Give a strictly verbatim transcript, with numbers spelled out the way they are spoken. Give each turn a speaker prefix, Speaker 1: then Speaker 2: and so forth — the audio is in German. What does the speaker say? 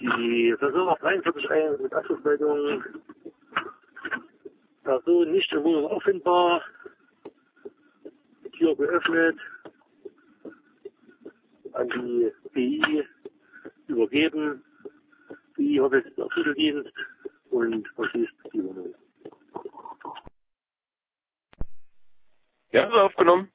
Speaker 1: Die Person dreiundvierzig eins mit Abschlussmeldung. Person nicht in Wohnung auffindbar. Tür geöffnet. An die B I übergeben. B I hoffe es ist auf Schlüsseldienst und verschließt die Wohnung.
Speaker 2: Ja, aufgenommen.